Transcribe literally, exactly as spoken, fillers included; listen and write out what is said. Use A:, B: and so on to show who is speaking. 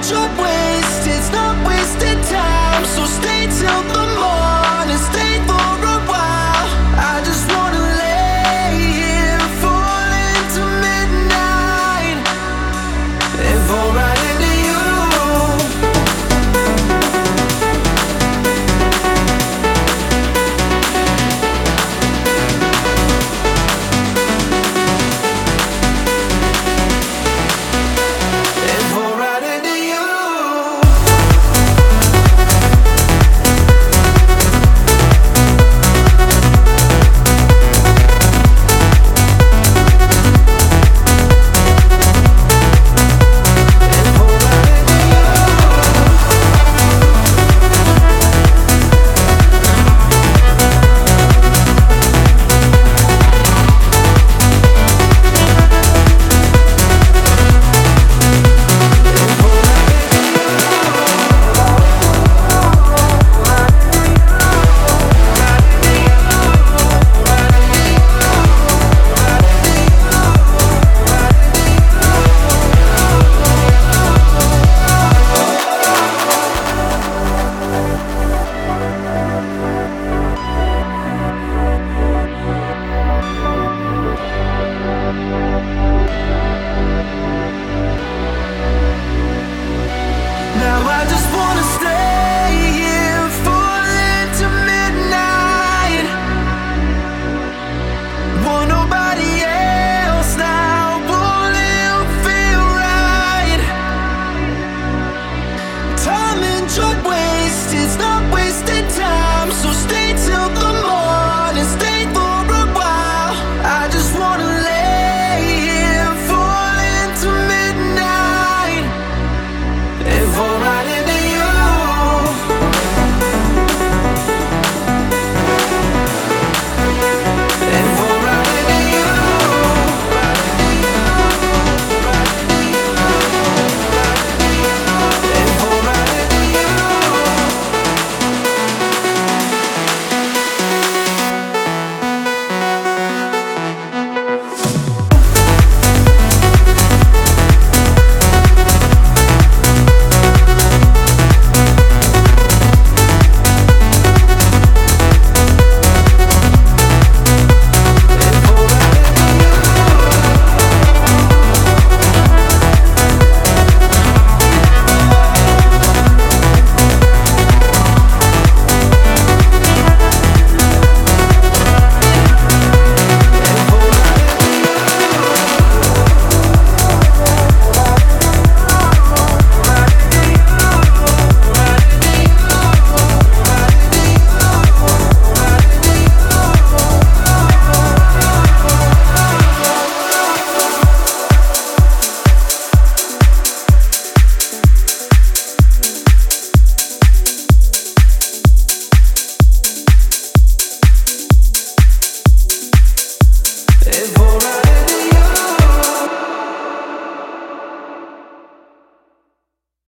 A: short waste, it's not wasted time. So stay till the morning, stay for a while. I just wanna lay here, fall into midnight, and fall right into you. And fall right into you. Now I just wanna stay here, fall into midnight. Want nobody else now, won't it feel right? Time and short waste, it's not wasted time. So stay till the morning, stay for a while. I just wanna lay here, fall into midnight, and fall right into you. And fall right into you. And fall right into you. And fall right